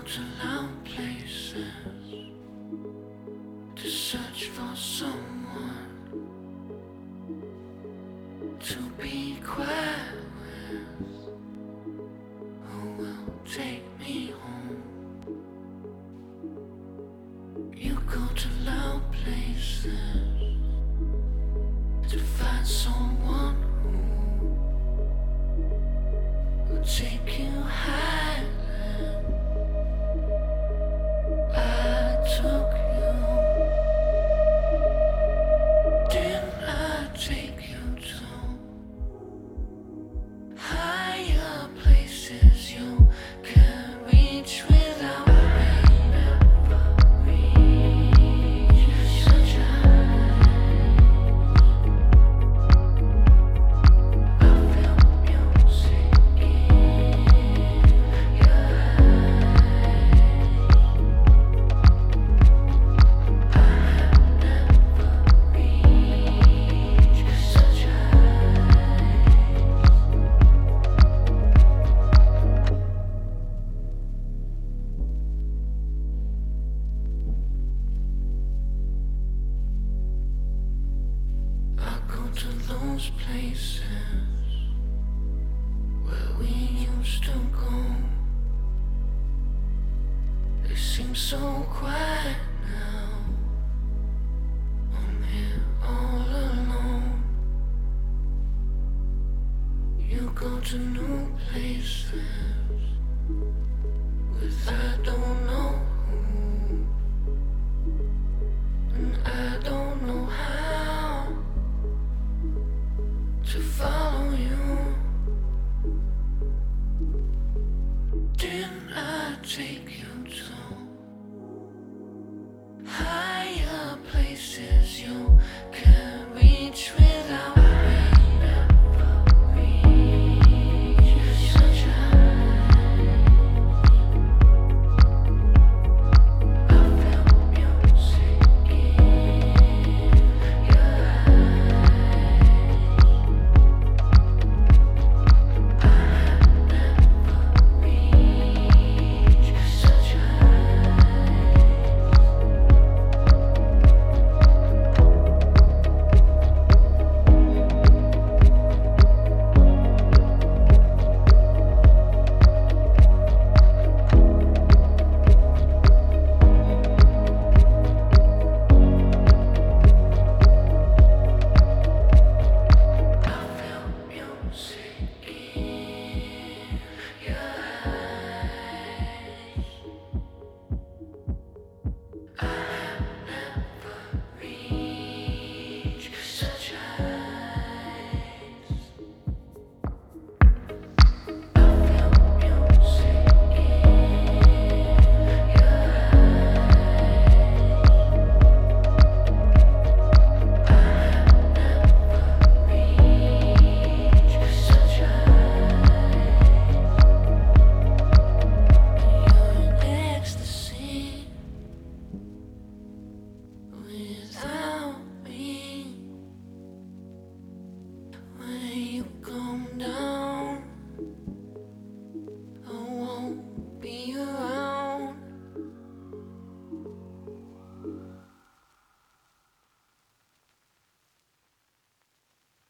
to loud places to search for someone to be quiet with, who will take me home. You go to loud places to find someone who will take you high. I took you. Didn't I take you to higher places you can reach without rain? Never reach such heights. I felt music in your eyes. To those places where we used to go, they seem so quiet now. I'm here all alone. You go to new places with I don't know who, and I don't know how to follow you. Didn't I take